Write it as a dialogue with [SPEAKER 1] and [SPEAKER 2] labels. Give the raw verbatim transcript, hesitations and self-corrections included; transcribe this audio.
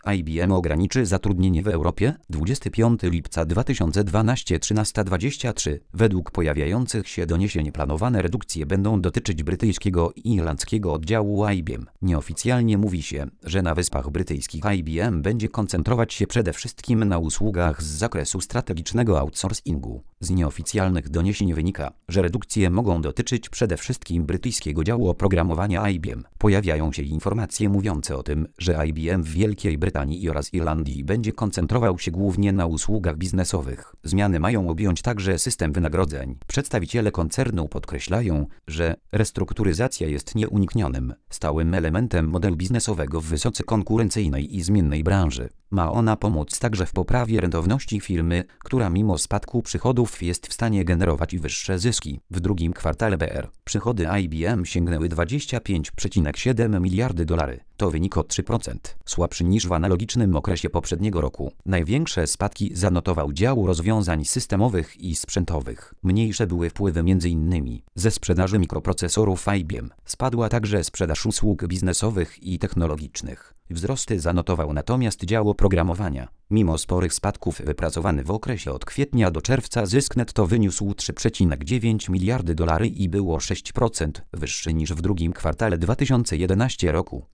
[SPEAKER 1] I B M ograniczy zatrudnienie w Europie. dwudziestego piątego lipca dwa tysiące dwunastego trzynaście dwadzieścia trzy. Według pojawiających się doniesień planowane redukcje będą dotyczyć brytyjskiego i irlandzkiego oddziału I B M. Nieoficjalnie mówi się, że na Wyspach Brytyjskich I B M będzie koncentrować się przede wszystkim na usługach z zakresu strategicznego outsourcingu. Z nieoficjalnych doniesień wynika, że redukcje mogą dotyczyć przede wszystkim brytyjskiego działu oprogramowania I B M. Pojawiają się informacje mówiące o tym, że I B M w Wielkiej Brytanii oraz Irlandii będzie koncentrował się głównie na usługach biznesowych. Zmiany mają objąć także system wynagrodzeń. Przedstawiciele koncernu podkreślają, że restrukturyzacja jest nieuniknionym, stałym elementem modelu biznesowego w wysoce konkurencyjnej i zmiennej branży. Ma ona pomóc także w poprawie rentowności firmy, która mimo spadku przychodów jest w stanie generować wyższe zyski. W drugim kwartale B R przychody I B M sięgnęły dwadzieścia pięć przecinek siedem miliardy dolarów. To wynik o trzy procent słabszy niż w analogicznym okresie poprzedniego roku. Największe spadki zanotował dział rozwiązań systemowych i sprzętowych. Mniejsze były wpływy m.in. ze sprzedaży mikroprocesorów I B M. Spadła także sprzedaż usług biznesowych i technologicznych. Wzrosty zanotował natomiast dział oprogramowania. Mimo sporych spadków wypracowany w okresie od kwietnia do czerwca zysk netto wyniósł trzy przecinek dziewięć miliardy dolarów i był o sześć procent wyższy niż w drugim kwartale dwa tysiące jedenastego roku.